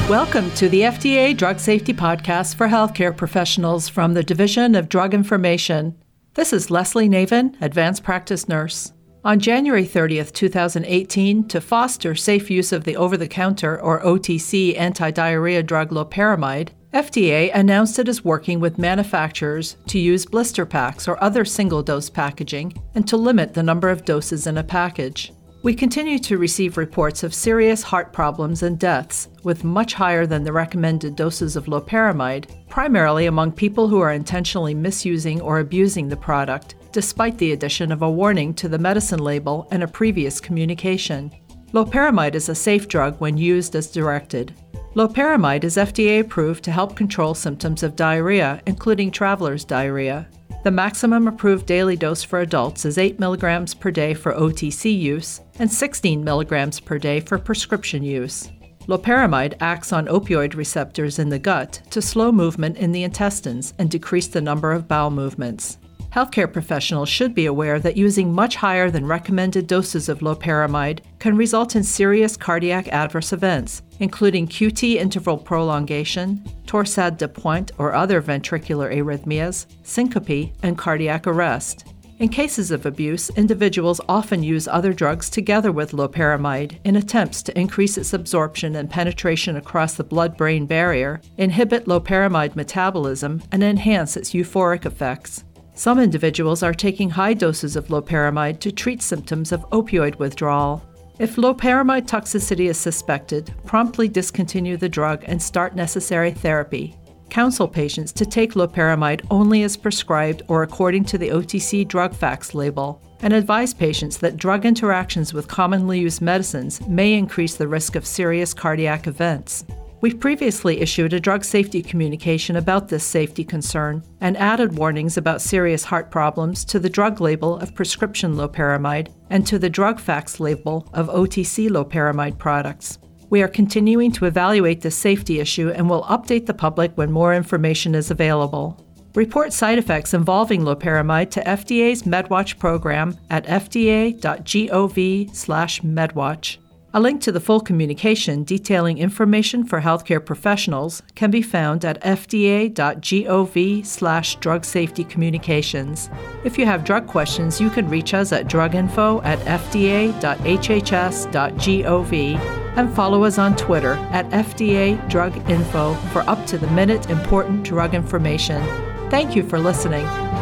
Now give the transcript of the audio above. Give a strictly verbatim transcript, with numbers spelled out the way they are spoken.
Welcome to the F D A Drug Safety Podcast for healthcare professionals from the Division of Drug Information. This is Leslie Navin, Advanced Practice Nurse. On January thirtieth, twenty eighteen, to foster safe use of the over-the-counter or O T C anti-diarrhea drug loperamide, F D A announced it is working with manufacturers to use blister packs or other single-dose packaging and to limit the number of doses in a package. We continue to receive reports of serious heart problems and deaths, with much higher than the recommended doses of loperamide, primarily among people who are intentionally misusing or abusing the product, despite the addition of a warning to the medicine label and a previous communication. Loperamide is a safe drug when used as directed. Loperamide is F D A approved to help control symptoms of diarrhea, including traveler's diarrhea. The maximum approved daily dose for adults is eight milligrams per day for O T C use and sixteen milligrams per day for prescription use. Loperamide acts on opioid receptors in the gut to slow movement in the intestines and decrease the number of bowel movements. Healthcare professionals should be aware that using much higher than recommended doses of loperamide can result in serious cardiac adverse events, including Q T interval prolongation, torsade de pointe or other ventricular arrhythmias, syncope, and cardiac arrest. In cases of abuse, individuals often use other drugs together with loperamide in attempts to increase its absorption and penetration across the blood-brain barrier, inhibit loperamide metabolism, and enhance its euphoric effects. Some individuals are taking high doses of loperamide to treat symptoms of opioid withdrawal. If loperamide toxicity is suspected, promptly discontinue the drug and start necessary therapy. Counsel patients to take loperamide only as prescribed or according to the O T C drug facts label, and advise patients that drug interactions with commonly used medicines may increase the risk of serious cardiac events. We've previously issued a drug safety communication about this safety concern and added warnings about serious heart problems to the drug label of prescription loperamide and to the drug facts label of O T C loperamide products. We are continuing to evaluate this safety issue and will update the public when more information is available. Report side effects involving loperamide to F D A's MedWatch program at f d a dot gov slash medwatch. A link to the full communication detailing information for healthcare professionals can be found at f d a dot gov slash drug safety communications. If you have drug questions, you can reach us at druginfo at f d a dot h h s dot gov and follow us on Twitter at F D A Drug Info for up-to-the-minute important drug information. Thank you for listening.